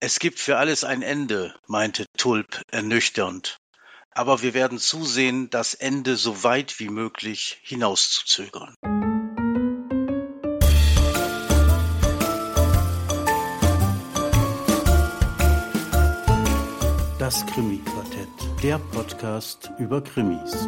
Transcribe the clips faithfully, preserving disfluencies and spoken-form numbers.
Es gibt für alles ein Ende, meinte Tulp ernüchternd. Aber wir werden zusehen, das Ende so weit wie möglich hinauszuzögern. Das Krimi-Quartett, der Podcast über Krimis.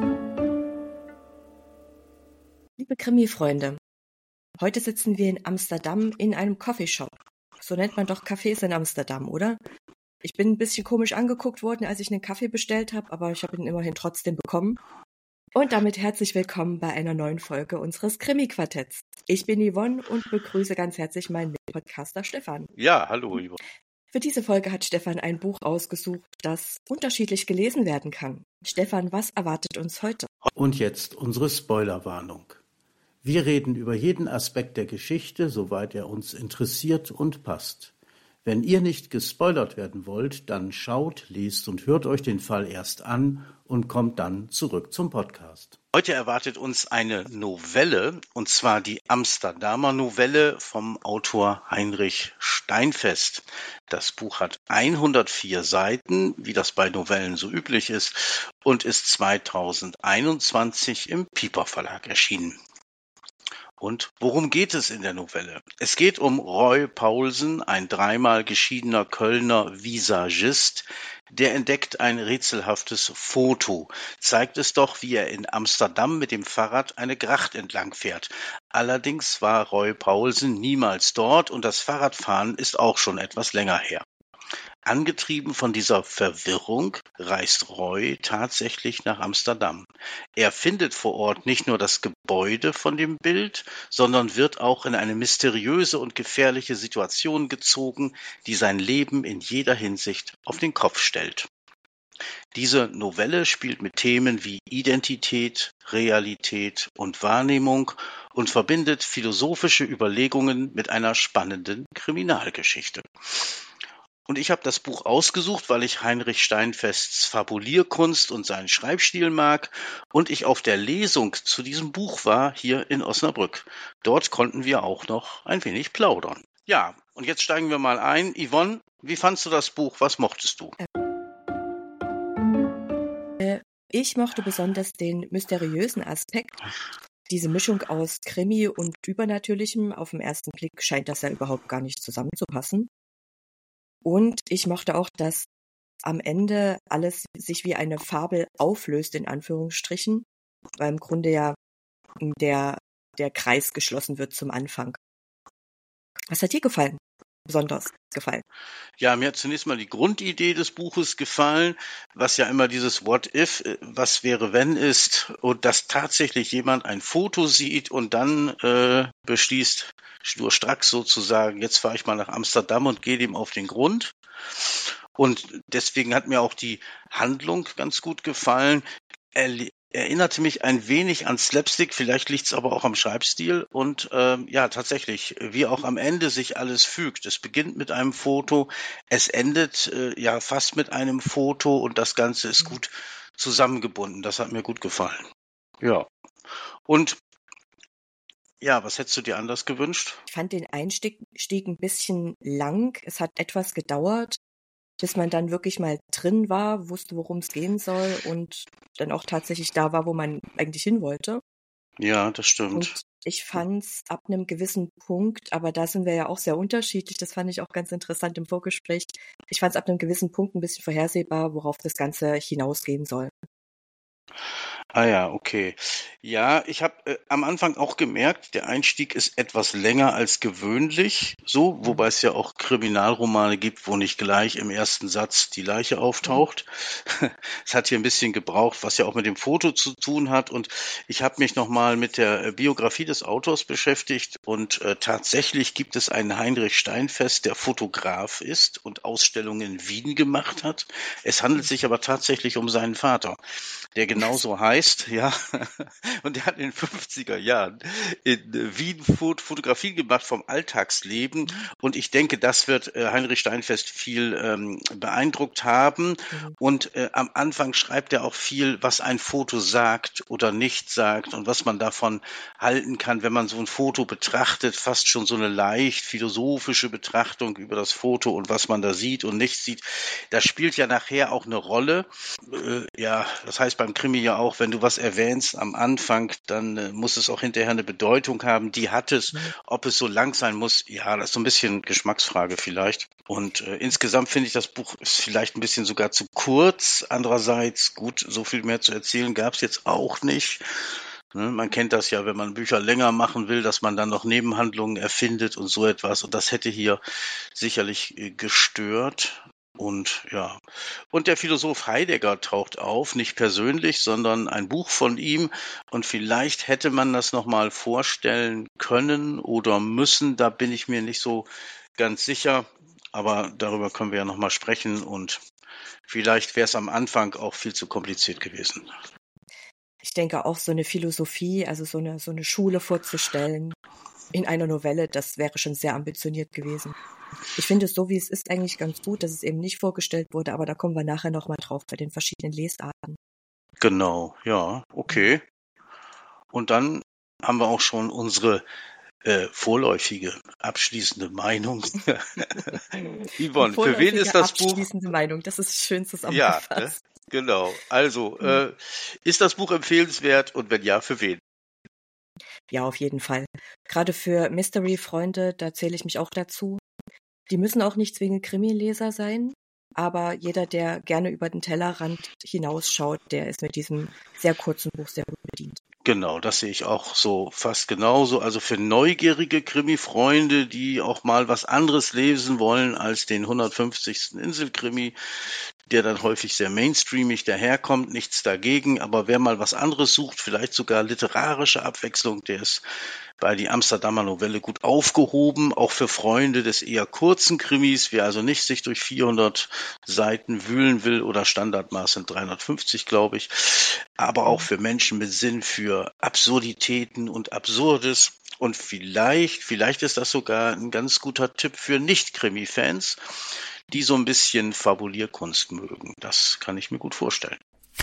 Liebe Krimi-Freunde, heute sitzen wir in Amsterdam in einem Coffeeshop. So nennt man doch Cafés in Amsterdam, oder? Ich bin ein bisschen komisch angeguckt worden, als ich einen Kaffee bestellt habe, aber ich habe ihn immerhin trotzdem bekommen. Und damit herzlich willkommen bei einer neuen Folge unseres Krimi-Quartetts. Ich bin Yvonne und begrüße ganz herzlich meinen Mitpodcaster Stefan. Ja, hallo Yvonne. Für diese Folge hat Stefan ein Buch ausgesucht, das unterschiedlich gelesen werden kann. Stefan, was erwartet uns heute? Und jetzt unsere Spoilerwarnung. Wir reden über jeden Aspekt der Geschichte, soweit er uns interessiert und passt. Wenn ihr nicht gespoilert werden wollt, dann schaut, liest und hört euch den Fall erst an und kommt dann zurück zum Podcast. Heute erwartet uns eine Novelle, und zwar die Amsterdamer Novelle vom Autor Heinrich Steinfest. Das Buch hat hundertvier Seiten, wie das bei Novellen so üblich ist, und ist zweitausendeinundzwanzig im Piper Verlag erschienen. Und worum geht es in der Novelle? Es geht um Roy Paulsen, ein dreimal geschiedener Kölner Visagist, der entdeckt ein rätselhaftes Foto, zeigt es doch, wie er in Amsterdam mit dem Fahrrad eine Gracht entlang fährt. Allerdings war Roy Paulsen niemals dort und das Fahrradfahren ist auch schon etwas länger her. Angetrieben von dieser Verwirrung reist Roy tatsächlich nach Amsterdam. Er findet vor Ort nicht nur das Gebäude von dem Bild, sondern wird auch in eine mysteriöse und gefährliche Situation gezogen, die sein Leben in jeder Hinsicht auf den Kopf stellt. Diese Novelle spielt mit Themen wie Identität, Realität und Wahrnehmung und verbindet philosophische Überlegungen mit einer spannenden Kriminalgeschichte. Und ich habe das Buch ausgesucht, weil ich Heinrich Steinfests Fabulierkunst und seinen Schreibstil mag und ich auf der Lesung zu diesem Buch war hier in Osnabrück. Dort konnten wir auch noch ein wenig plaudern. Ja, und jetzt steigen wir mal ein. Yvonne, wie fandst du das Buch? Was mochtest du? Ich mochte besonders den mysteriösen Aspekt. Diese Mischung aus Krimi und Übernatürlichem, auf den ersten Blick scheint das ja überhaupt gar nicht zusammenzupassen. Und ich mochte auch, dass am Ende alles sich wie eine Fabel auflöst, in Anführungsstrichen, weil im Grunde ja der, der Kreis geschlossen wird zum Anfang. Was hat dir gefallen? Besonders gefallen? Ja, mir hat zunächst mal die Grundidee des Buches gefallen, was ja immer dieses What if, was wäre wenn ist, und dass tatsächlich jemand ein Foto sieht und dann äh, beschließt, schnurstracks sozusagen, jetzt fahre ich mal nach Amsterdam und gehe dem auf den Grund. Und deswegen hat mir auch die Handlung ganz gut gefallen. Er erinnerte mich ein wenig an Slapstick, vielleicht liegt es aber auch am Schreibstil. Und ähm, ja, tatsächlich, wie auch am Ende sich alles fügt. Es beginnt mit einem Foto, es endet äh, ja fast mit einem Foto und das Ganze ist gut zusammengebunden. Das hat mir gut gefallen. Ja, und ja, was hättest du dir anders gewünscht? Ich fand den Einstieg Stieg ein bisschen lang. Es hat etwas gedauert, bis man dann wirklich mal drin war, wusste, worum es gehen soll und dann auch tatsächlich da war, wo man eigentlich hin wollte. Ja, das stimmt. Und ich fand's ab einem gewissen Punkt, aber da sind wir ja auch sehr unterschiedlich, das fand ich auch ganz interessant im Vorgespräch, ich fand's ab einem gewissen Punkt ein bisschen vorhersehbar, worauf das Ganze hinausgehen soll. Ah ja, okay. Ja, ich habe äh, am Anfang auch gemerkt, der Einstieg ist etwas länger als gewöhnlich, so, wobei es ja auch Kriminalromane gibt, wo nicht gleich im ersten Satz die Leiche auftaucht. Es hat hier ein bisschen gebraucht, was ja auch mit dem Foto zu tun hat. Und ich habe mich nochmal mit der äh, Biografie des Autors beschäftigt und äh, tatsächlich gibt es einen Heinrich Steinfest, der Fotograf ist und Ausstellungen in Wien gemacht hat. Es handelt sich aber tatsächlich um seinen Vater, der genauso heißt. gereist, ja, und er hat in den fünfziger Jahren in Wien Fot- Fotografien gemacht vom Alltagsleben, und ich denke, das wird äh, Heinrich Steinfest viel ähm, beeindruckt haben, Mhm. und äh, am Anfang schreibt er auch viel, was ein Foto sagt oder nicht sagt und was man davon halten kann, wenn man so ein Foto betrachtet, fast schon so eine leicht philosophische Betrachtung über das Foto und was man da sieht und nicht sieht. Das spielt ja nachher auch eine Rolle. Äh, ja, das heißt beim Krimi ja auch, wenn du was erwähnst am Anfang, dann äh, muss es auch hinterher eine Bedeutung haben. Die hat es. Mhm. Ob es so lang sein muss, ja, das ist so ein bisschen Geschmacksfrage vielleicht. Und äh, insgesamt finde ich, das Buch ist vielleicht ein bisschen sogar zu kurz. Andererseits, gut, so viel mehr zu erzählen gab es jetzt auch nicht. Ne, man kennt das ja, wenn man Bücher länger machen will, dass man dann noch Nebenhandlungen erfindet und so etwas. Und das hätte hier sicherlich äh, gestört. Und ja, und der Philosoph Heidegger taucht auf, nicht persönlich, sondern ein Buch von ihm. Und vielleicht hätte man das nochmal vorstellen können oder müssen. Da bin ich mir nicht so ganz sicher. Aber darüber können wir ja nochmal sprechen. Und vielleicht wäre es am Anfang auch viel zu kompliziert gewesen. Ich denke auch so eine Philosophie, also so eine, so eine Schule vorzustellen in einer Novelle, das wäre schon sehr ambitioniert gewesen. Ich finde es so, wie es ist, eigentlich ganz gut, dass es eben nicht vorgestellt wurde, aber da kommen wir nachher nochmal drauf bei den verschiedenen Lesarten. Genau, ja, okay. Und dann haben wir auch schon unsere äh, vorläufige abschließende Meinung. Yvonne, für wen ist das Buch? Abschließende Meinung, das ist schön Ja, zusammengefasst. ne? Genau. Also, äh, ist das Buch empfehlenswert und wenn ja, für wen? Ja, auf jeden Fall. Gerade für Mystery-Freunde, da zähle ich mich auch dazu. Die müssen auch nicht zwingend Krimi-Leser sein, aber jeder, der gerne über den Tellerrand hinausschaut, der ist mit diesem sehr kurzen Buch sehr gut bedient. Genau, das sehe ich auch so fast genauso. Also für neugierige Krimi-Freunde, die auch mal was anderes lesen wollen als den hundertfünfzigsten Inselkrimi, der dann häufig sehr mainstreamig daherkommt, nichts dagegen. Aber wer mal was anderes sucht, vielleicht sogar literarische Abwechslung, der ist bei die Amsterdamer Novelle gut aufgehoben, auch für Freunde des eher kurzen Krimis, wer also nicht sich durch vierhundert Seiten wühlen will, oder Standardmaß sind dreihundertfünfzig, glaube ich, aber auch für Menschen mit Sinn für Absurditäten und Absurdes. Und vielleicht, vielleicht ist das sogar ein ganz guter Tipp für Nicht-Krimi-Fans, die so ein bisschen Fabulierkunst mögen. Das kann ich mir gut vorstellen.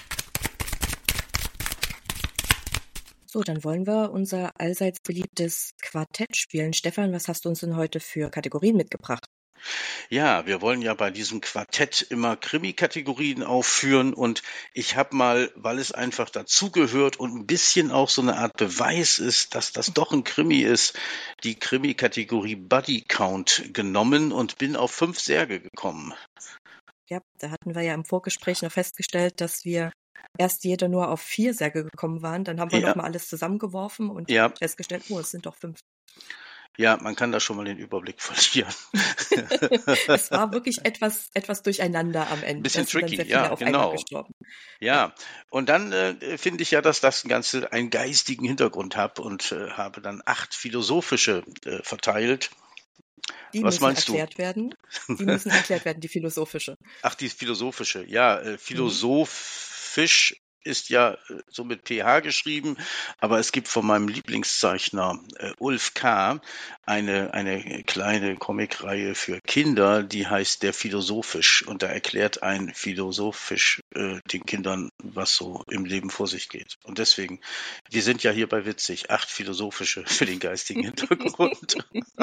So, dann wollen wir unser allseits beliebtes Quartett spielen. Stefan, was hast du uns denn heute für Kategorien mitgebracht? Ja, wir wollen ja bei diesem Quartett immer Krimi-Kategorien aufführen, und ich habe mal, weil es einfach dazugehört und ein bisschen auch so eine Art Beweis ist, dass das doch ein Krimi ist, die Krimi-Kategorie Buddy Count genommen und bin auf fünf Särge gekommen. Ja, da hatten wir ja im Vorgespräch noch festgestellt, dass wir erst jeder nur auf vier Särge gekommen waren. Dann haben wir Ja. nochmal alles zusammengeworfen und Ja. festgestellt, oh, es sind doch fünf. Ja, man kann da schon mal den Überblick verlieren. Es war wirklich etwas, etwas durcheinander am Ende. Ein bisschen Da sind dann tricky, sehr viele ja, auf einmal genau. gestorben. Ja, und dann äh, finde ich ja, dass das Ganze einen geistigen Hintergrund hat, und äh, habe dann acht philosophische äh, verteilt. Die Was müssen meinst du? erklärt werden. Die müssen erklärt werden, die philosophische. Ach, die philosophische. Ja, äh, philosophisch ist ja äh, so mit P H geschrieben, aber es gibt von meinem Lieblingszeichner äh, Ulf K. eine, eine kleine Comicreihe für Kinder, die heißt Der Philosophisch, und da erklärt ein Philosophisch äh, den Kindern, was so im Leben vor sich geht. Und deswegen, wir sind ja hier bei Witzig, acht philosophische für den geistigen Hintergrund.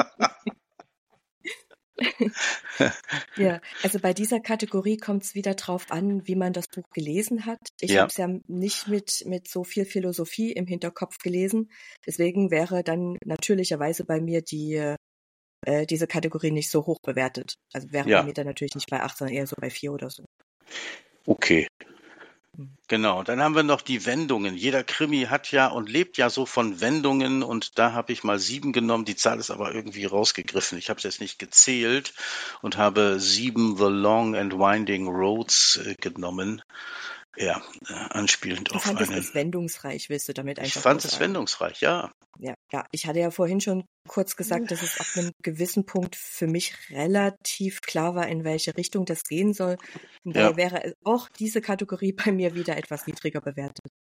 Ja, also bei dieser Kategorie kommt es wieder drauf an, wie man das Buch gelesen hat. Ich Ja. habe es ja nicht mit, mit so viel Philosophie im Hinterkopf gelesen. Deswegen wäre dann natürlicherweise bei mir die äh, diese Kategorie nicht so hoch bewertet. Also wäre Ja. bei mir dann natürlich nicht bei acht, sondern eher so bei vier oder so. Okay. Genau, dann haben wir noch die Wendungen. Jeder Krimi hat ja und lebt ja so von Wendungen, und da habe ich mal sieben genommen. Die Zahl ist aber irgendwie rausgegriffen. Ich habe es jetzt nicht gezählt und habe sieben The Long and Winding Roads äh, genommen. Ja, äh, anspielend Du auf fandest einen. es wendungsreich, willst du damit Ich einfach fand nur es sagen? wendungsreich, ja. Ja, ja, ich hatte ja vorhin schon kurz gesagt, dass es ab einem gewissen Punkt für mich relativ klar war, in welche Richtung das gehen soll. Und daher Ja. wäre auch diese Kategorie bei mir wieder etwas niedriger bewertet.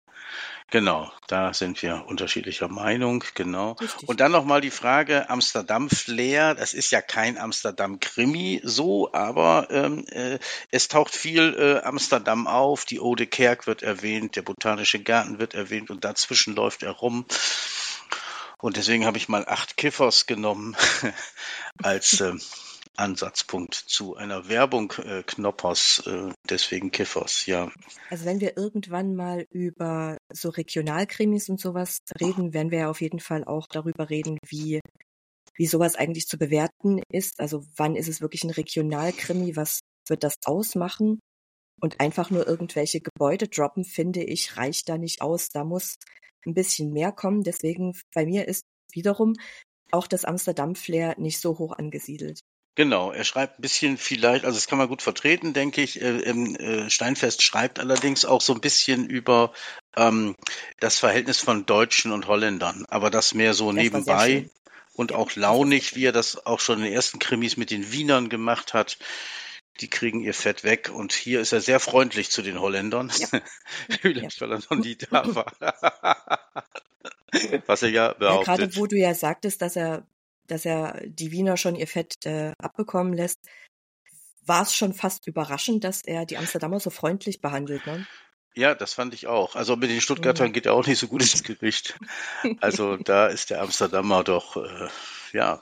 Genau, da sind wir unterschiedlicher Meinung, genau. Richtig. Und dann nochmal die Frage Amsterdam-Flair. Das ist ja kein Amsterdam-Krimi so, aber ähm, äh, es taucht viel äh, Amsterdam auf. Die Eau de Kerk wird erwähnt, der Botanische Garten wird erwähnt und dazwischen läuft er rum. Und deswegen habe ich mal acht Kiffers genommen als äh, Ansatzpunkt zu einer Werbung äh, Knoppers, äh, deswegen Kiffers, ja. Also wenn wir irgendwann mal über so Regionalkrimis und sowas reden, werden wir ja auf jeden Fall auch darüber reden, wie, wie sowas eigentlich zu bewerten ist. Also wann ist es wirklich ein Regionalkrimi, was wird das ausmachen? Und einfach nur irgendwelche Gebäude droppen, finde ich, reicht da nicht aus. Da muss ein bisschen mehr kommen. Deswegen bei mir ist wiederum auch das Amsterdam-Flair nicht so hoch angesiedelt. Genau, er schreibt ein bisschen vielleicht, also das kann man gut vertreten, denke ich. Äh, äh, Steinfest schreibt allerdings auch so ein bisschen über ähm, das Verhältnis von Deutschen und Holländern, aber das mehr so Das war sehr nebenbei schön. und Ja, auch das war sehr launig, schön. wie er das auch schon in den ersten Krimis mit den Wienern gemacht hat. Die kriegen ihr Fett weg und hier ist er sehr freundlich zu den Holländern. Ja, ja. Vielleicht, weil er noch nie da war. Was er ja Ja, gerade behauptet. wo du ja sagtest, dass er, dass er die Wiener schon ihr Fett äh, abbekommen lässt, war es schon fast überraschend, dass er die Amsterdamer so freundlich behandelt, ne? Ja, das fand ich auch. Also mit den Stuttgartern Mhm. geht er auch nicht so gut ins Gericht. Also da ist der Amsterdamer doch, äh, ja,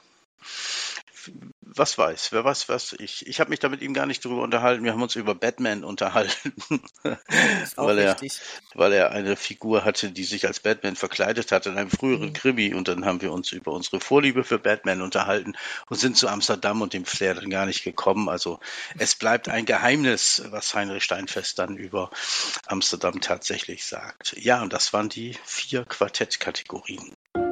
was weiß, wer weiß was. Ich, ich habe mich da mit ihm gar nicht drüber unterhalten. Wir haben uns über Batman unterhalten, Ist auch weil er, richtig. weil er eine Figur hatte, die sich als Batman verkleidet hat in einem früheren Mhm. Krimi. Und dann haben wir uns über unsere Vorliebe für Batman unterhalten und sind zu Amsterdam und dem Flair dann gar nicht gekommen. Also es bleibt ein Geheimnis, was Heinrich Steinfest dann über Amsterdam tatsächlich sagt. Ja, und das waren die vier Quartettkategorien.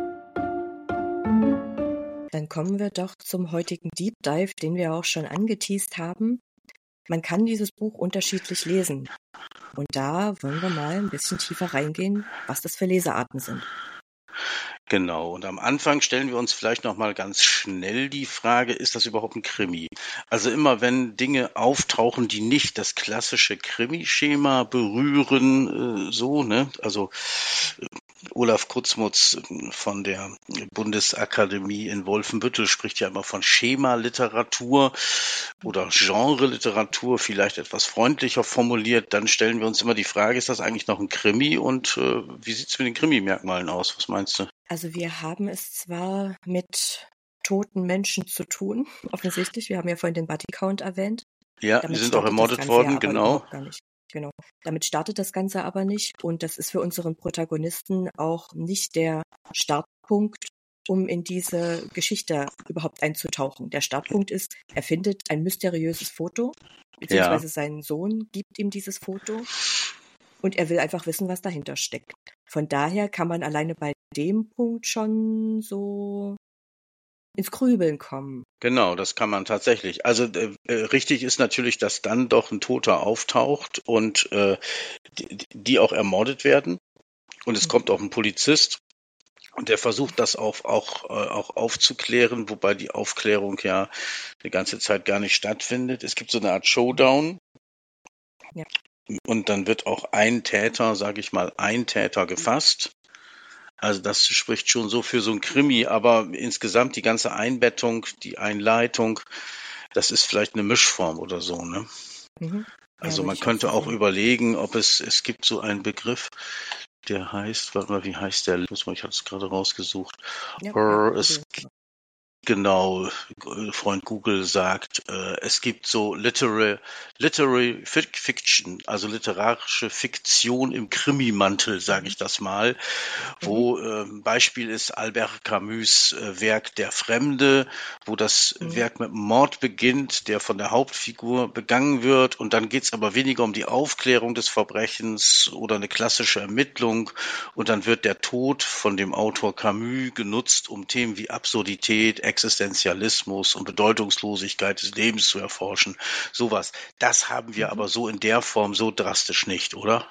Dann kommen wir doch zum heutigen Deep Dive, den wir auch schon angeteast haben. Man kann dieses Buch unterschiedlich lesen. Und da wollen wir mal ein bisschen tiefer reingehen, was das für Lesearten sind. Genau, und am Anfang stellen wir uns vielleicht noch mal ganz schnell die Frage, ist das überhaupt ein Krimi? Also immer wenn Dinge auftauchen, die nicht das klassische Krimi-Schema berühren, äh, so, ne? Also äh, Olaf Kutzmutz äh, von der Bundesakademie in Wolfenbüttel spricht ja immer von Schema-Literatur oder Genre-Literatur, vielleicht etwas freundlicher formuliert. Dann stellen wir uns immer die Frage, ist das eigentlich noch ein Krimi und äh, wie sieht's mit den Krimi-Merkmalen aus? Was meinst du? Also wir haben es zwar mit toten Menschen zu tun, offensichtlich. Wir haben ja vorhin den Bodycount erwähnt. Ja, die Damit sind auch startet das ermordet Ganze ja worden, aber genau. überhaupt gar nicht. Genau. Damit startet das Ganze aber nicht. Und das ist für unseren Protagonisten auch nicht der Startpunkt, um in diese Geschichte überhaupt einzutauchen. Der Startpunkt ist, er findet ein mysteriöses Foto, beziehungsweise Ja, sein Sohn gibt ihm dieses Foto und er will einfach wissen, was dahinter steckt. Von daher kann man alleine bei dem Punkt schon so ins Grübeln kommen. genau, das kann man tatsächlich. Also äh, äh, richtig ist natürlich, dass dann doch ein Toter auftaucht und äh, die, die auch ermordet werden. Und es Mhm. kommt auch ein Polizist und der versucht das auch, auch, äh, auch aufzuklären, wobei die Aufklärung ja die ganze Zeit gar nicht stattfindet. Es gibt so eine Art Showdown Ja. und dann wird auch ein Täter, sage ich mal, ein Täter gefasst. Also das spricht schon so für so ein Krimi, aber insgesamt die ganze Einbettung, die Einleitung, das ist vielleicht eine Mischform oder so, ne? Mhm. Ja, Also würde man ich auch so könnte auch sehen. überlegen, ob es, es gibt so einen Begriff, der heißt, warte mal, wie heißt der? Ich hatte es gerade rausgesucht. Ja, ja, Äh, Es Google. Genau, Freund Google sagt, äh, es gibt so Literary, Literary Fiction, also literarische Fiktion im Krimimantel, sage Mhm. ich das mal, Mhm. wo äh, Beispiel ist Albert Camus äh, Werk Der Fremde, wo das Mhm. Werk mit einem Mord beginnt, der von der Hauptfigur begangen wird und dann geht es aber weniger um die Aufklärung des Verbrechens oder eine klassische Ermittlung und dann wird der Tod von dem Autor Camus genutzt, um Themen wie Absurdität, Existenzialismus und Bedeutungslosigkeit des Lebens zu erforschen. Sowas. Das haben wir Mhm. aber so in der Form so drastisch nicht, oder?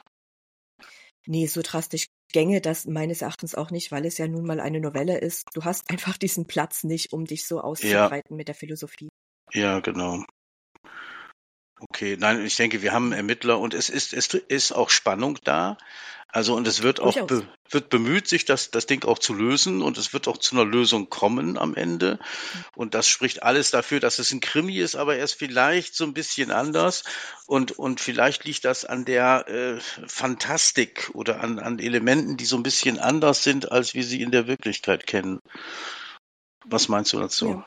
Nee, so drastisch gänge das meines Erachtens auch nicht, weil es ja nun mal eine Novelle ist. Du hast einfach diesen Platz nicht, um dich so Ja, auszubreiten mit der Philosophie. ja, genau. Okay, nein, ich denke, wir haben einen Ermittler und es ist, es ist auch Spannung da. Also und es wird auch Durchaus. be, wird bemüht, sich das, das Ding auch zu lösen und es wird auch zu einer Lösung kommen am Ende. Und das spricht alles dafür, dass es ein Krimi ist, aber er ist vielleicht so ein bisschen anders. Und, und vielleicht liegt das an der äh, Fantastik oder an, an Elementen, die so ein bisschen anders sind, als wir sie in der Wirklichkeit kennen. Was meinst du dazu? Ja.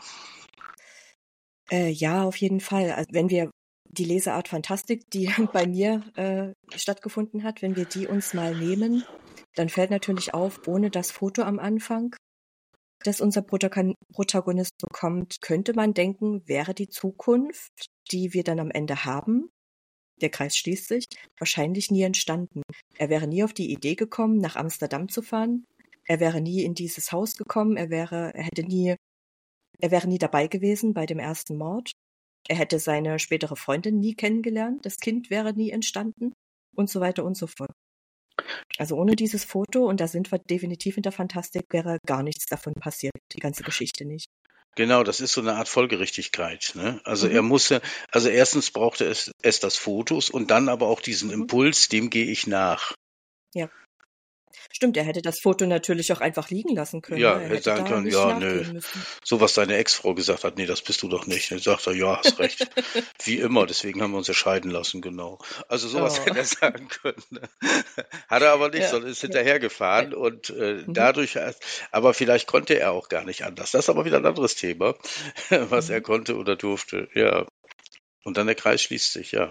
Äh, ja, auf jeden Fall. Also wenn wir die Leseart Fantastik, die bei mir äh, stattgefunden hat, wenn wir die uns mal nehmen, dann fällt natürlich auf, ohne das Foto am Anfang, das unser Protagon- Protagonist bekommt, könnte man denken, wäre die Zukunft, die wir dann am Ende haben, der Kreis schließt sich, wahrscheinlich nie entstanden. Er wäre nie auf die Idee gekommen, nach Amsterdam zu fahren. Er wäre nie in dieses Haus gekommen. Er wäre, er hätte nie, er wäre nie dabei gewesen bei dem ersten Mord. Er hätte seine spätere Freundin nie kennengelernt. Das Kind wäre nie entstanden und so weiter und so fort. Also ohne dieses Foto, und da sind wir definitiv in der Fantastik, wäre gar nichts davon passiert, die ganze Geschichte nicht. Genau, das ist so eine Art Folgerichtigkeit, ne? Also er Mhm. musste, also erstens brauchte es, es das Fotos und dann aber auch diesen Mhm. Impuls, dem gehe ich nach. Ja. Stimmt, er hätte das Foto natürlich auch einfach liegen lassen können. Ja, Ne? Er hätte hätte sagen da können, nicht ja, nö, nachgehen müssen. so was seine Ex-Frau gesagt hat, nee, das bist du doch nicht. Dann sagt er, ja, hast recht. Wie immer, deswegen haben wir uns ja scheiden lassen, genau. Also sowas Oh. hätte er sagen können. Ne? Hat er aber nicht, Ja. sondern ist Ja. hinterhergefahren Ja. und äh, Mhm. dadurch, aber vielleicht konnte er auch gar nicht anders. Das ist aber wieder ein anderes Thema, was er Mhm. konnte oder durfte, ja. Und dann der Kreis schließt sich, ja.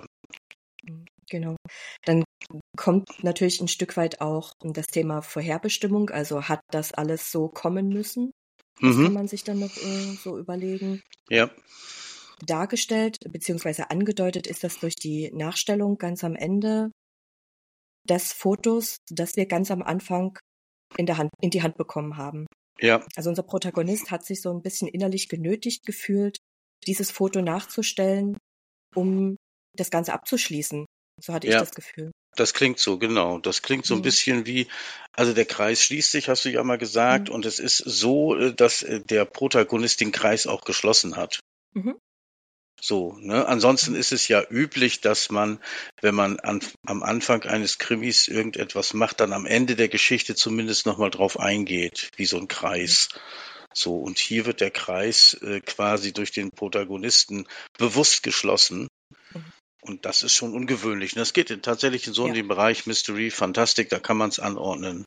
Genau. Dann kommt natürlich ein Stück weit auch das Thema Vorherbestimmung. Also hat das alles so kommen müssen? Das Mhm. kann man sich dann noch äh, so überlegen. Ja. Dargestellt bzw. angedeutet ist das durch die Nachstellung ganz am Ende des Fotos, das wir ganz am Anfang in der Hand, in die Hand bekommen haben. Ja. Also unser Protagonist hat sich so ein bisschen innerlich genötigt gefühlt, dieses Foto nachzustellen, um das Ganze abzuschließen. So hatte ich Ja. das Gefühl. Das klingt so, genau. Das klingt so ein Mhm. bisschen wie, also der Kreis schließt sich, hast du ja mal gesagt, Mhm. und es ist so, äh, dass äh, der Protagonist den Kreis auch geschlossen hat. Mhm. So, ne? Ansonsten Mhm. ist es ja üblich, dass man, wenn man an, am Anfang eines Krimis irgendetwas macht, dann am Ende der Geschichte zumindest nochmal drauf eingeht, wie so ein Kreis. So, und hier wird der Kreis äh, quasi durch den Protagonisten bewusst geschlossen. Mhm. Und das ist schon ungewöhnlich. Das geht in, tatsächlich in so Ja. in den Bereich Mystery, Fantastik, da kann man es anordnen.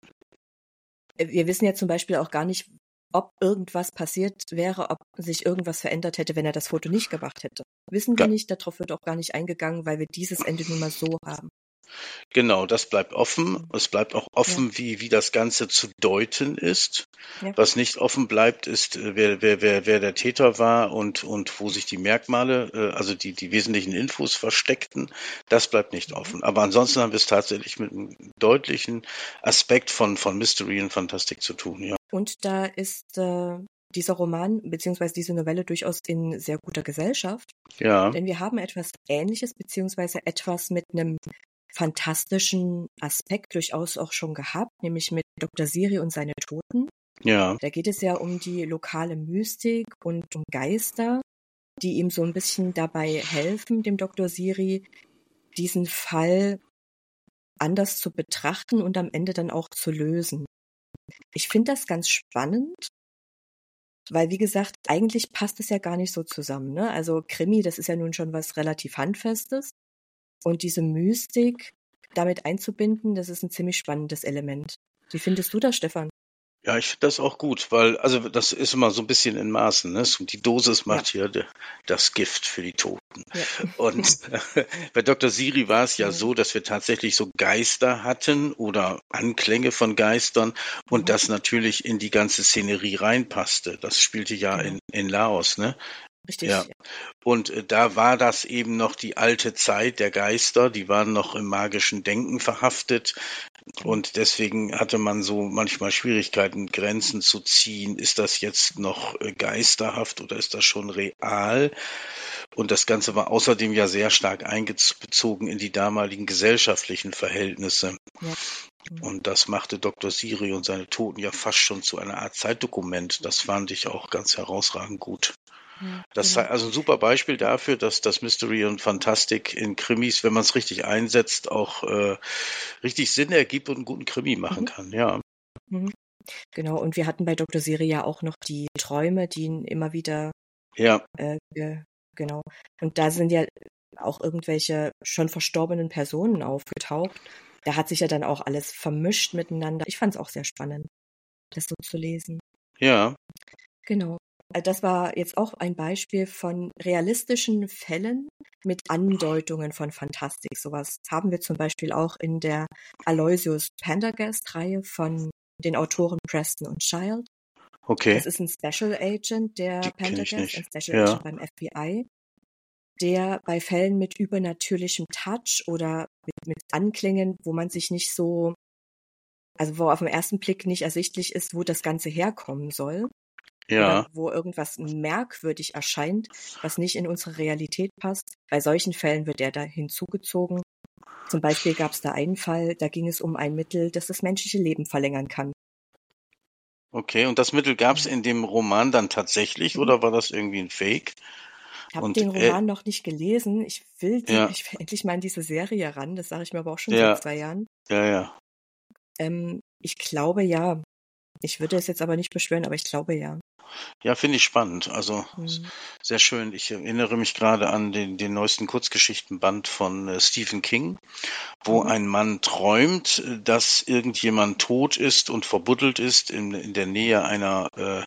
Wir wissen ja zum Beispiel auch gar nicht, ob irgendwas passiert wäre, ob sich irgendwas verändert hätte, wenn er das Foto nicht gemacht hätte. Wissen wir Ja. nicht, darauf wird auch gar nicht eingegangen, weil wir dieses Ende nun mal so haben. Genau, das bleibt offen. Es bleibt auch offen, Ja. wie, wie das Ganze zu deuten ist. Ja. Was nicht offen bleibt, ist, äh, wer, wer, wer, wer der Täter war und, und wo sich die Merkmale, äh, also die, die wesentlichen Infos versteckten. Das bleibt nicht Mhm. offen. Aber ansonsten haben wir es tatsächlich mit einem deutlichen Aspekt von, von Mystery und Fantastik zu tun, ja. Und da ist äh, dieser Roman beziehungsweise diese Novelle durchaus in sehr guter Gesellschaft, Ja, denn wir haben etwas Ähnliches beziehungsweise etwas mit einem fantastischen Aspekt durchaus auch schon gehabt, nämlich mit Doktor Siri und seine Toten. ja, Da geht es ja um die lokale Mystik und um Geister, die ihm so ein bisschen dabei helfen, dem Doktor Siri, diesen Fall anders zu betrachten und am Ende dann auch zu lösen. Ich finde das ganz spannend, weil, wie gesagt, eigentlich passt es ja gar nicht so zusammen, ne? Also Krimi, das ist ja nun schon was relativ Handfestes. Und diese Mystik damit einzubinden, das ist ein ziemlich spannendes Element. Wie findest du das, Stefan? ja, ich finde das auch gut, weil, also das ist immer so ein bisschen in Maßen, ne? Und die Dosis Ja. macht hier de, das Gift für die Toten. Ja. Und bei Doktor Siri war es ja Ja. so, dass wir tatsächlich so Geister hatten oder Anklänge von Geistern und Mhm. das natürlich in die ganze Szenerie reinpasste. Das spielte ja Genau. in, in Laos, ne? Richtig. Ja. Und äh, da war das eben noch die alte Zeit der Geister, die waren noch im magischen Denken verhaftet. Und deswegen hatte man so manchmal Schwierigkeiten, Grenzen zu ziehen. Ist das jetzt noch äh, geisterhaft oder ist das schon real? Und das Ganze war außerdem ja sehr stark eingezogen in die damaligen gesellschaftlichen Verhältnisse. Ja. Mhm. Und das machte Doktor Siri und seine Toten ja fast schon zu einer Art Zeitdokument. Das fand ich auch ganz herausragend gut. Ja, Das genau. sei also ein super Beispiel dafür, dass das Mystery und Fantastik in Krimis, wenn man es richtig einsetzt, auch äh, richtig Sinn ergibt und einen guten Krimi machen Mhm. kann. Ja, Mhm. Genau, und wir hatten bei Doktor Siri ja auch noch die Träume, die ihn immer wieder, ja, äh, ge genau. Und da sind ja auch irgendwelche schon verstorbenen Personen aufgetaucht. Da hat sich ja dann auch alles vermischt miteinander. Ich fand es auch sehr spannend, das so zu lesen. ja, Genau. Äh, Das war jetzt auch ein Beispiel von realistischen Fällen mit Andeutungen von Fantastik. Sowas haben wir zum Beispiel auch in der Aloysius Pendergast-Reihe von den Autoren Preston und Child. okay, Das ist ein Special Agent der die kenne ich Pendergast, ein nicht. Special Ja, Agent beim F B I, der bei Fällen mit übernatürlichem Touch oder mit, mit Anklängen, wo man sich nicht so, also wo auf den ersten Blick nicht ersichtlich ist, wo das Ganze herkommen soll, oder ja, wo irgendwas merkwürdig erscheint, was nicht in unsere Realität passt. Bei solchen Fällen wird er da hinzugezogen. Zum Beispiel gab es da einen Fall, da ging es um ein Mittel, das das menschliche Leben verlängern kann. okay. Und das Mittel gab es Ja. in dem Roman dann tatsächlich Mhm. oder war das irgendwie ein Fake? Ich habe Und den äh, Roman noch nicht gelesen. Ich will die, ja, ich will endlich mal in diese Serie ran. Das sage ich mir aber auch schon seit ja, zwei Jahren. ja, ja. Ähm, ich glaube ja. Ich würde es jetzt aber nicht beschwören, aber ich glaube ja. Ja, finde ich spannend. Also s- Hm. sehr schön. Ich erinnere mich gerade an den, den neuesten Kurzgeschichtenband von äh, Stephen King, wo Mhm. ein Mann träumt, äh, dass irgendjemand tot ist und verbuddelt ist in, in der Nähe einer äh,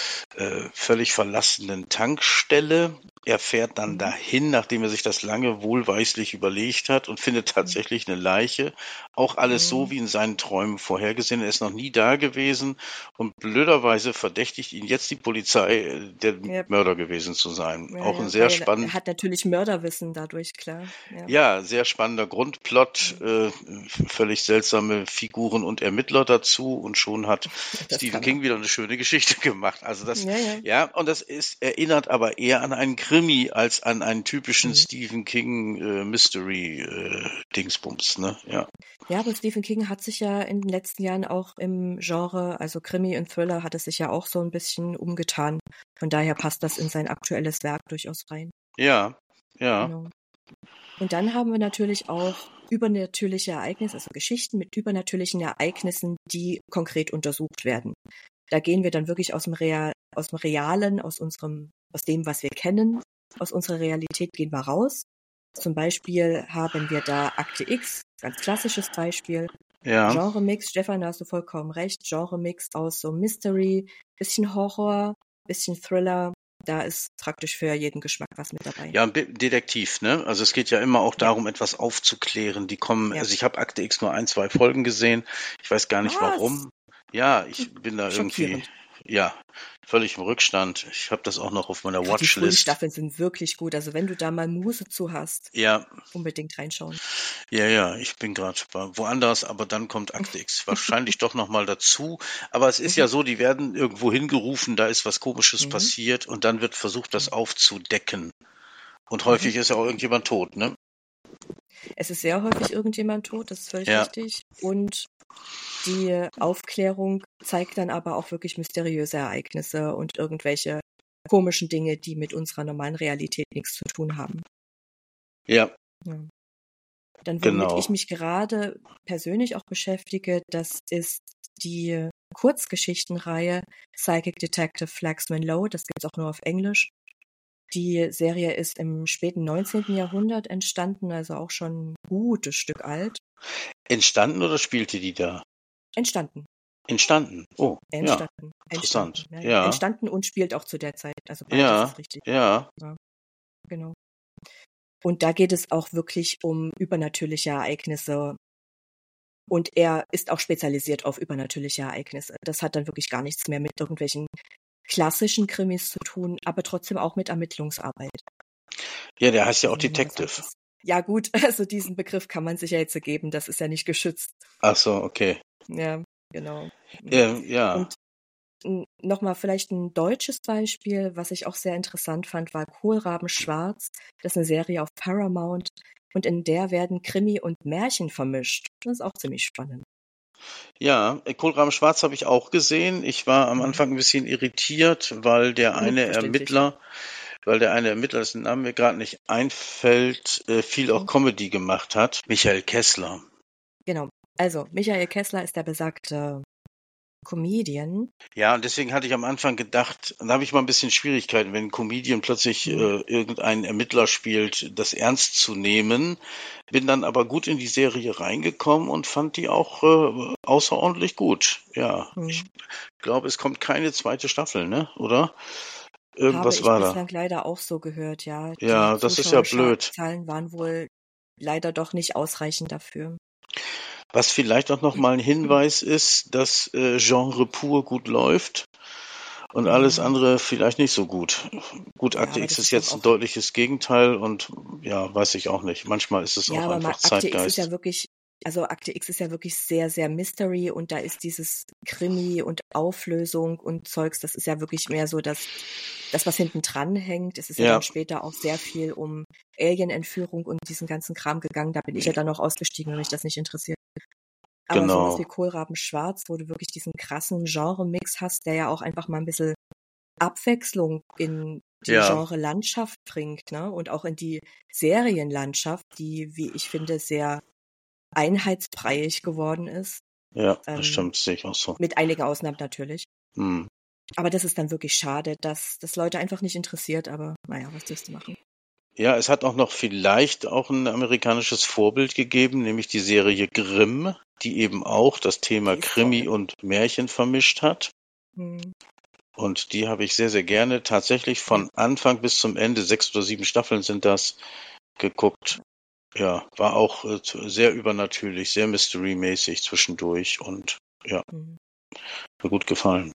äh, völlig verlassenen Tankstelle. Er fährt dann Mhm. dahin, nachdem er sich das lange wohlweislich überlegt hat und findet Mhm. tatsächlich eine Leiche. Auch alles so Mhm. wie in seinen Träumen vorhergesehen. Er ist noch nie da gewesen und blöderweise verdächtigt ihn jetzt die Polizei, äh, der Ja, Mörder gewesen zu sein. ja, Auch ein ja, sehr weil er spannend, hat natürlich Mörderwissen dadurch, klar. Ja. ja, sehr spannender Grundplot, Mhm. äh, völlig seltsame Figuren und Ermittler dazu und schon hat Das Stephen kann er. King wieder eine schöne Geschichte gemacht. Also das, Ja, ja. ja, und das ist, erinnert aber eher an einen Krimi als an einen typischen Mhm. Stephen King äh, Mystery äh, Dingsbums, ne? Ja. Ja, aber Stephen King hat sich ja in den letzten Jahren auch im Genre, also Krimi und Thriller, hat es sich ja auch so ein bisschen umgetan. Von daher passt das in sein aktuelles Werk durchaus rein. Ja, ja, Genau. Und dann haben wir natürlich auch übernatürliche Ereignisse, also Geschichten mit übernatürlichen Ereignissen, die konkret untersucht werden. Da gehen wir dann wirklich aus dem Real, aus dem Realen, aus unserem, aus dem, was wir kennen, aus unserer Realität gehen wir raus. Zum Beispiel haben wir da Akte X, ganz klassisches Beispiel. ja. Genre-Mix, Stefan, da hast du vollkommen recht. Genre-Mix aus so Mystery, bisschen Horror, bisschen Thriller. Da ist praktisch für jeden Geschmack was mit dabei. Ja, ein Be- Detektiv, ne? Also es geht ja immer auch Ja, darum, etwas aufzuklären. Die kommen, ja. also ich habe Akte X nur ein, zwei Folgen gesehen. Ich weiß gar nicht Was? warum. Ja, ich bin da irgendwie, Schockierend. ja, völlig im Rückstand. Ich habe das auch noch auf meiner Ah, die frühen Watchlist. Staffeln sind wirklich gut. Also wenn du da mal Muße zu hast, Ja, unbedingt reinschauen. ja, ja, ich bin gerade woanders, aber dann kommt Akte X wahrscheinlich doch noch mal dazu. Aber es ist Mhm. ja so, die werden irgendwo hingerufen, da ist was Komisches Mhm. passiert und dann wird versucht, das Mhm. aufzudecken. Und Mhm. häufig ist ja auch irgendjemand tot, ne? Es ist sehr häufig irgendjemand tot, das ist völlig Ja, richtig. Und die Aufklärung zeigt dann aber auch wirklich mysteriöse Ereignisse und irgendwelche komischen Dinge, die mit unserer normalen Realität nichts zu tun haben. ja, Ja. Dann, womit ich genau. mich gerade persönlich auch beschäftige, das ist die Kurzgeschichtenreihe Psychic Detective Flaxman Lowe. Das gibt es auch nur auf Englisch. Die Serie ist im späten neunzehnten Jahrhundert entstanden, also auch schon ein gutes Stück alt. Entstanden oder spielte die da? Entstanden. Entstanden. Oh, ja, Entstanden. Entstanden. interessant. Ja, ja. Ja, Entstanden und spielt auch zu der Zeit. Also beides ja, ist richtig. ja, Ja, genau. Und da geht es auch wirklich um übernatürliche Ereignisse. Und er ist auch spezialisiert auf übernatürliche Ereignisse. Das hat dann wirklich gar nichts mehr mit irgendwelchen klassischen Krimis zu tun, aber trotzdem auch mit Ermittlungsarbeit. ja, der heißt ja auch Also nochmal was Detective. anderes. Ja gut, also diesen Begriff kann man sich ja jetzt geben, das ist ja nicht geschützt. Ach so, okay. Ja, genau. Ja, ja, Und nochmal vielleicht ein deutsches Beispiel, was ich auch sehr interessant fand, war Kohlraben Schwarz. Das ist eine Serie auf Paramount und in der werden Krimi und Märchen vermischt. Das ist auch ziemlich spannend. ja. äh, Kohlraben Schwarz habe ich auch gesehen. Ich war am Mhm. Anfang ein bisschen irritiert, weil der eine Verständlich. Ermittler weil der eine Ermittler, dessen Name mir gerade nicht einfällt, äh, viel auch Mhm. Comedy gemacht hat. Michael Kessler. Genau. Also, Michael Kessler ist der besagte Comedian. Ja, und deswegen hatte ich am Anfang gedacht, da habe ich mal ein bisschen Schwierigkeiten, wenn ein Comedian plötzlich Mhm. äh, irgendeinen Ermittler spielt, das ernst zu nehmen. Bin dann aber gut in die Serie reingekommen und fand die auch äh, außerordentlich gut. Ja, ich Mhm. glaube, es kommt keine zweite Staffel, ne? Oder? Habe Irgendwas ich war da. bislang leider auch so gehört, ja. Die Ja, das ist ja blöd. Zuschauerzahlen waren wohl leider doch nicht ausreichend dafür. Was vielleicht auch noch mal ein Hinweis ist, dass äh, Genre pur gut läuft und alles Ja, andere vielleicht nicht so gut. Gut, ja, Akte aber X das ist ist doch jetzt ein auch deutliches Gegenteil und ja, weiß ich auch nicht. Manchmal ist es ja, auch aber ma einfach Akte X ist ja Zeitgeist. wirklich also Akte X ist ja wirklich sehr, sehr Mystery und da ist dieses Krimi und Auflösung und Zeugs, das ist ja wirklich mehr so das das, was hinten dran hängt. Es ist ja Ja, dann später auch sehr viel um Alien-Entführung und diesen ganzen Kram gegangen. Da bin ich ja dann auch ausgestiegen, weil mich das nicht interessiert. Aber sowas wie genau. Kohlraben schwarz, wo du wirklich diesen krassen Genre-Mix hast, der ja auch einfach mal ein bisschen Abwechslung in die Ja, Genre-Landschaft bringt, ne? Und auch in die Serienlandschaft, die, wie ich finde, sehr einheitsbreiig geworden ist. ja, das Ähm, stimmt, sehe ich auch so. mit einigen Ausnahmen natürlich. Hm. Aber das ist dann wirklich schade, dass das Leute einfach nicht interessiert, aber naja, was willst du machen? Ja, es hat auch noch vielleicht auch ein amerikanisches Vorbild gegeben, nämlich die Serie Grimm, die eben auch das Thema Die ist toll. Krimi und Märchen vermischt hat. Hm, Und die habe ich sehr, sehr gerne tatsächlich ja. von Anfang bis zum Ende, sechs oder sieben Staffeln sind das, geguckt. Ja, war auch äh, sehr übernatürlich, sehr mystery-mäßig zwischendurch und ja, Hm. mir gut gefallen.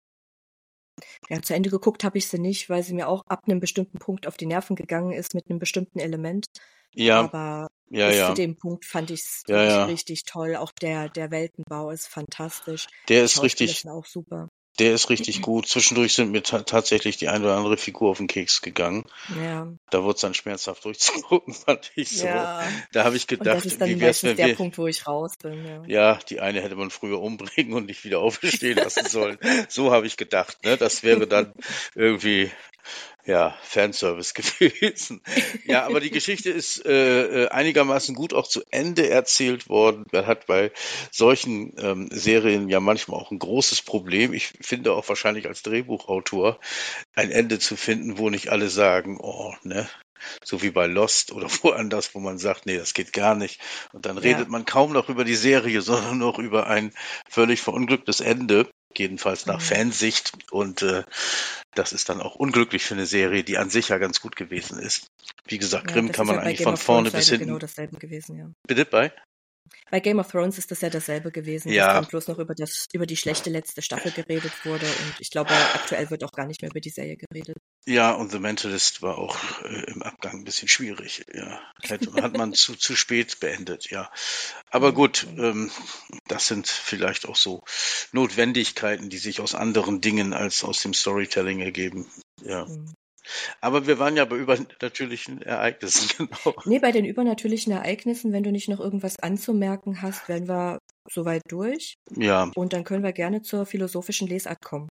Ja, zu Ende geguckt habe ich sie nicht, weil sie mir auch ab einem bestimmten Punkt auf die Nerven gegangen ist mit einem bestimmten Element. Ja, Aber ja, bis zu ja, dem Punkt fand ich es ja, wirklich ja. richtig toll. Auch der der Weltenbau ist fantastisch. Der Die ist Schauspieler richtig, sind auch super. der ist richtig gut. Zwischendurch sind mir ta tatsächlich die eine oder andere Figur auf den Keks gegangen. Ja, Da wurde es dann schmerzhaft durchzugucken, fand ich so. ja. Da habe ich Und das gedacht, ist dann wie wär's, meistens wenn der wir, Punkt, wo ich raus bin, ja. ja, die eine hätte man früher umbringen und nicht wieder auferstehen lassen sollen. So habe ich gedacht, ne? Das wäre dann irgendwie, ja, Fanservice gewesen. Ja, aber die Geschichte ist äh, äh, einigermaßen gut auch zu Ende erzählt worden. Man hat bei solchen ähm, Serien ja manchmal auch ein großes Problem. Ich finde auch wahrscheinlich als Drehbuchautor ein Ende zu finden, wo nicht alle sagen, oh, ne, so wie bei Lost oder woanders, wo man sagt, nee, das geht gar nicht. Und dann redet Ja. man kaum noch über die Serie, sondern noch über ein völlig verunglücktes Ende, jedenfalls nach Mhm. Fansicht. Und äh, das ist dann auch unglücklich für eine Serie, die an sich ja ganz gut gewesen ist. Wie gesagt, Ja, Grimm das kann ist man ja bei eigentlich Game von of vorne Thrones bis leider genau hinten. dasselbe gewesen, ja. Bitte bei? Bei Game of Thrones ist das ja dasselbe gewesen, dass Ja, dann bloß noch über das über die schlechte letzte Staffel geredet wurde und ich glaube, aktuell wird auch gar nicht mehr über die Serie geredet. ja, und The Mentalist war auch äh, im Abgang ein bisschen schwierig. Ja, hätte, hat man zu, zu spät beendet, ja. Aber Mhm. gut, ähm, das sind vielleicht auch so Notwendigkeiten, die sich aus anderen Dingen als aus dem Storytelling ergeben. Ja. Mhm. Aber wir waren ja bei übernatürlichen Ereignissen, genau. Nee, bei den übernatürlichen Ereignissen, wenn du nicht noch irgendwas anzumerken hast, wären wir soweit durch Ja, und dann können wir gerne zur philosophischen Lesart kommen.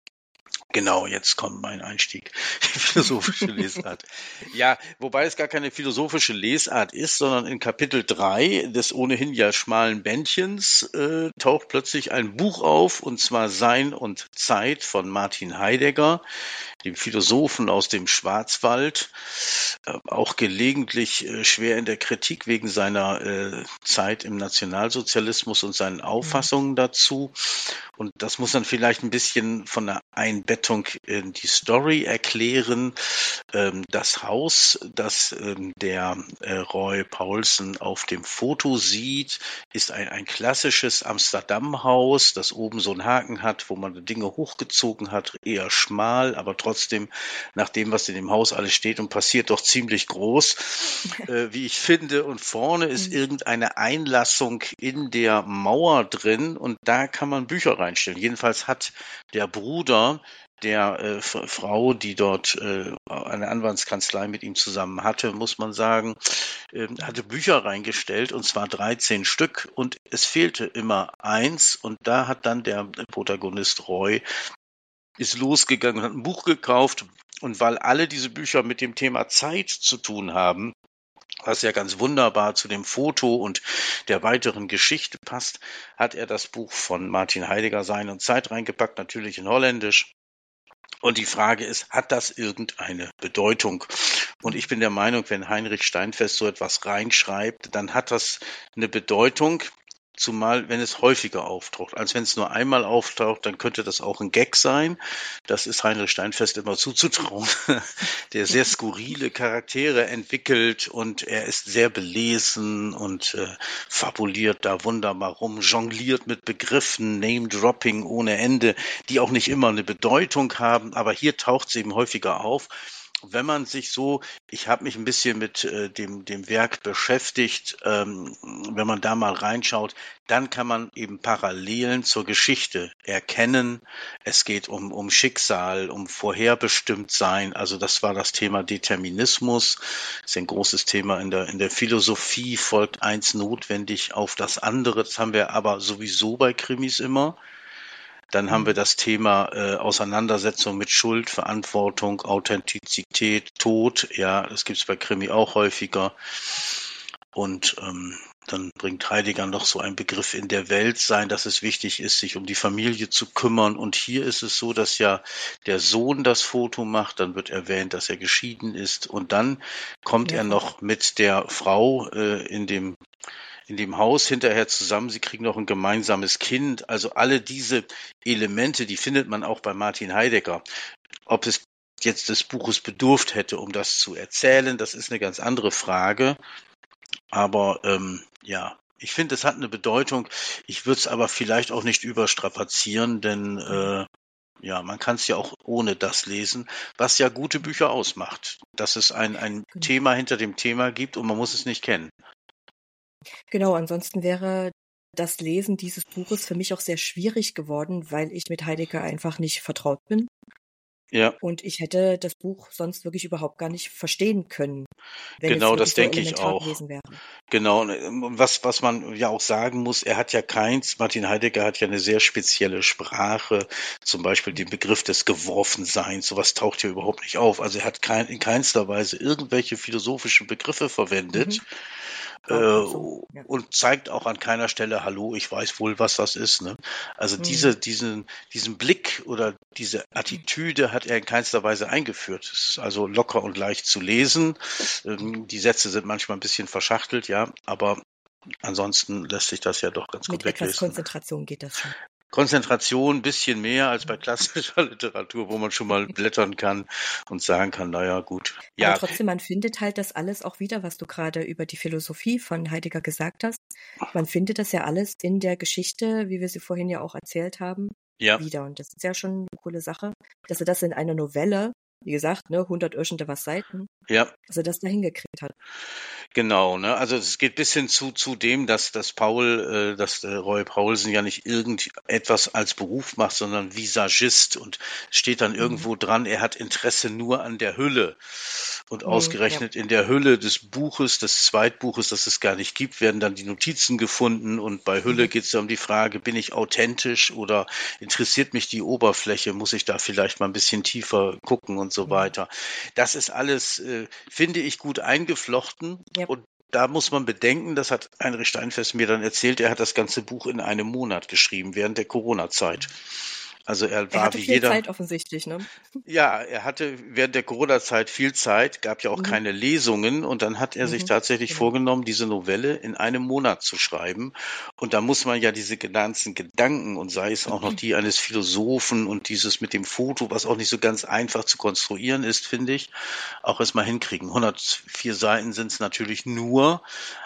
genau, jetzt kommt mein Einstieg. Die philosophische Lesart. Ja, wobei es gar keine philosophische Lesart ist, sondern in Kapitel drei des ohnehin ja schmalen Bändchens äh, taucht plötzlich ein Buch auf, und zwar Sein und Zeit von Martin Heidegger, dem Philosophen aus dem Schwarzwald, äh, auch gelegentlich äh, schwer in der Kritik wegen seiner äh, Zeit im Nationalsozialismus und seinen Auffassungen dazu. Und das muss dann vielleicht ein bisschen von der Einbettung in die Story erklären. Ähm, das Haus, das ähm, der äh, Roy Paulsen auf dem Foto sieht, ist ein, ein klassisches Amsterdam-Haus, das oben so einen Haken hat, wo man Dinge hochgezogen hat, eher schmal, aber trotzdem nach dem, was in dem Haus alles steht und passiert, doch ziemlich groß, äh, wie ich finde. Und vorne ist Mhm. irgendeine Einlassung in der Mauer drin und da kann man Bücher reinstellen. Jedenfalls hat der Bruder der äh, Frau, die dort äh, eine Anwaltskanzlei mit ihm zusammen hatte, muss man sagen, äh, hatte Bücher reingestellt, und zwar dreizehn Stück, und es fehlte immer eins, und da hat dann der Protagonist Roy ist losgegangen und hat ein Buch gekauft, Und weil alle diese Bücher mit dem Thema Zeit zu tun haben, was ja ganz wunderbar zu dem Foto und der weiteren Geschichte passt, hat er das Buch von Martin Heidegger Sein und Zeit reingepackt, natürlich in Holländisch. Und die Frage ist, hat das irgendeine Bedeutung? Und ich bin der Meinung, wenn Heinrich Steinfest so etwas reinschreibt, dann hat das eine Bedeutung, zumal wenn es häufiger auftaucht. Als wenn es nur einmal auftaucht, dann könnte das auch ein Gag sein. Das ist Heinrich Steinfest immer zuzutrauen, der sehr skurrile Charaktere entwickelt und er ist sehr belesen und äh, fabuliert da wunderbar rum, jongliert mit Begriffen, Name-Dropping ohne Ende, die auch nicht immer eine Bedeutung haben, aber hier taucht sie eben häufiger auf. Wenn man sich so, ich habe mich ein bisschen mit äh, dem, dem Werk beschäftigt, ähm, wenn man da mal reinschaut, dann kann man eben Parallelen zur Geschichte erkennen. Es geht um, um Schicksal, um Vorherbestimmtsein. Also das war das Thema Determinismus. Das ist ein großes Thema in der, in der Philosophie. Folgt eins notwendig auf das andere. Das haben wir aber sowieso bei Krimis immer. Dann haben wir das Thema äh, Auseinandersetzung mit Schuld, Verantwortung, Authentizität, Tod. Ja, das gibt es bei Krimi auch häufiger. Und ähm, dann bringt Heidegger noch so einen Begriff in der Welt sein, dass es wichtig ist, sich um die Familie zu kümmern. Und hier ist es so, dass ja der Sohn das Foto macht. Dann wird erwähnt, dass er geschieden ist. Und dann kommt Ja. er noch mit der Frau äh, in dem in dem Haus hinterher zusammen, sie kriegen noch ein gemeinsames Kind. Also alle diese Elemente, die findet man auch bei Martin Heidegger. Ob es jetzt des Buches bedurft hätte, um das zu erzählen, das ist eine ganz andere Frage. Aber ähm, ja, ich finde, es hat eine Bedeutung. Ich würde es aber vielleicht auch nicht überstrapazieren, denn äh, ja, man kann es ja auch ohne das lesen, was ja gute Bücher ausmacht. Dass es ein, ein Genau. Thema hinter dem Thema gibt und man muss es nicht kennen. Genau, ansonsten wäre das Lesen dieses Buches für mich auch sehr schwierig geworden, weil ich mit Heidegger einfach nicht vertraut bin. Ja, Und ich hätte das Buch sonst wirklich überhaupt gar nicht verstehen können, wenn genau, es das wirklich so denke ich elementar auch. gewesen wäre. Genau, und was, was man ja auch sagen muss, er hat ja keins, Martin Heidegger hat ja eine sehr spezielle Sprache, zum Beispiel den Begriff des Geworfenseins, sowas taucht hier überhaupt nicht auf. Also er hat kein, in keinster Weise irgendwelche philosophischen Begriffe verwendet. Mhm. Äh, Auch so, ja. und zeigt auch an keiner Stelle, hallo, ich weiß wohl, was das ist. Ne? Also Mhm. diese, diesen, diesen Blick oder diese Attitüde hat er in keinster Weise eingeführt. Es ist also locker und leicht zu lesen. Ähm, die Sätze sind manchmal ein bisschen verschachtelt, ja, aber ansonsten lässt sich das ja doch ganz gut Mit etwas weglesen. Konzentration geht das schon. Konzentration ein bisschen mehr als bei klassischer Literatur, wo man schon mal blättern kann und sagen kann, naja, gut. Ja, Aber trotzdem, man findet halt das alles auch wieder, was du gerade über die Philosophie von Heidegger gesagt hast. Man findet das ja alles in der Geschichte, wie wir sie vorhin ja auch erzählt haben, ja, wieder. Und das ist ja schon eine coole Sache, dass er das in einer Novelle, wie gesagt, ne, hundert irgende was Seiten, ja. dass er das da hingekriegt hat. Genau, ne? Also es geht bis hin zu, zu dem, dass, dass Paul, äh, dass äh, Roy Paulsen ja nicht irgendetwas als Beruf macht, sondern Visagist und steht dann irgendwo dran, er hat Interesse nur an der Hülle. Und Mhm, ausgerechnet in der Hülle des Buches, des Zweitbuches, das es gar nicht gibt, werden dann die Notizen gefunden. Und bei Hülle Mhm. geht es um die Frage, bin ich authentisch oder interessiert mich die Oberfläche? Muss ich da vielleicht mal ein bisschen tiefer gucken und so Mhm. weiter? Das ist alles, äh, finde ich, gut eingeflochten. Ja. Und da muss man bedenken, das hat Heinrich Steinfest mir dann erzählt, er hat das ganze Buch in einem Monat geschrieben, während der Corona-Zeit. Also er Er war hatte wie viel jeder. Zeit offensichtlich, ne? Ja, er hatte während der Corona-Zeit viel Zeit, gab ja auch Mhm. keine Lesungen und dann hat er sich Mhm. tatsächlich Genau. vorgenommen, diese Novelle in einem Monat zu schreiben. Und da muss man ja diese ganzen Gedanken und sei es auch noch die eines Philosophen und dieses mit dem Foto, was auch nicht so ganz einfach zu konstruieren ist, finde ich, auch erstmal hinkriegen. hundertvier Seiten sind es natürlich nur,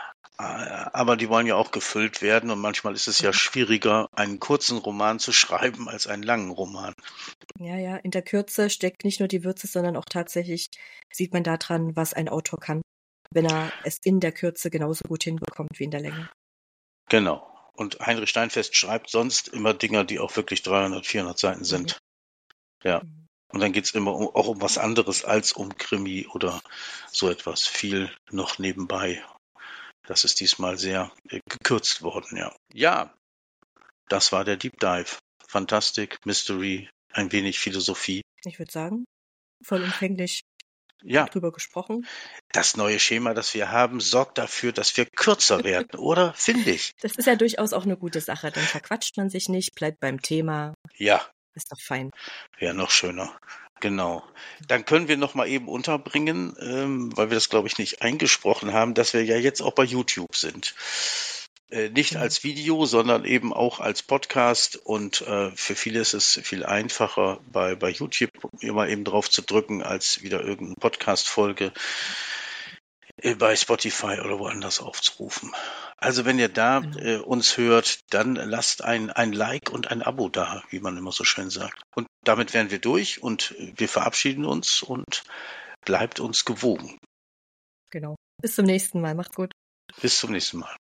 aber die wollen ja auch gefüllt werden und manchmal ist es ja schwieriger, einen kurzen Roman zu schreiben als einen langen Roman. Ja, ja, in der Kürze steckt nicht nur die Würze, sondern auch tatsächlich sieht man daran, was ein Autor kann, wenn er es in der Kürze genauso gut hinbekommt wie in der Länge. Genau. Und Heinrich Steinfest schreibt sonst immer Dinger, die auch wirklich dreihundert, vierhundert Seiten sind. Mhm. Ja. Und dann geht's immer um, auch um was anderes als um Krimi oder so etwas. Viel noch nebenbei. Das ist diesmal sehr äh, gekürzt worden, ja. Ja, das war der Deep Dive. Fantastik, Mystery, ein wenig Philosophie. Ich würde sagen, vollumfänglich Ja, drüber gesprochen. das neue Schema, das wir haben, sorgt dafür, dass wir kürzer werden, oder? Finde ich. Das ist ja durchaus auch eine gute Sache. Dann verquatscht man sich nicht, bleibt beim Thema. Ja, Ist doch fein. ja, noch schöner. Genau. Dann können wir noch mal eben unterbringen, ähm, weil wir das, glaube ich, nicht eingesprochen haben, dass wir ja jetzt auch bei YouTube sind. Äh, nicht Genau. als Video, sondern eben auch als Podcast. Und äh, für viele ist es viel einfacher, bei, bei YouTube immer eben drauf zu drücken, als wieder irgendeine Podcast-Folge äh, bei Spotify oder woanders aufzurufen. Also wenn ihr da Genau. äh, uns hört, dann lasst ein, ein Like und ein Abo da, wie man immer so schön sagt. Und damit wären wir durch und wir verabschieden uns und bleibt uns gewogen. Genau. Bis zum nächsten Mal. Macht's gut. Bis zum nächsten Mal.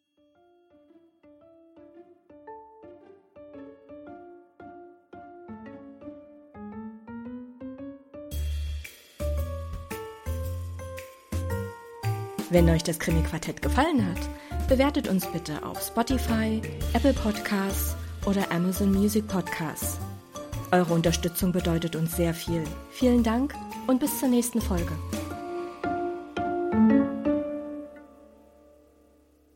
Wenn euch das Krimi-Quartett gefallen hat, bewertet uns bitte auf Spotify, Apple Podcasts oder Amazon Music Podcasts. Eure Unterstützung bedeutet uns sehr viel. Vielen Dank und bis zur nächsten Folge.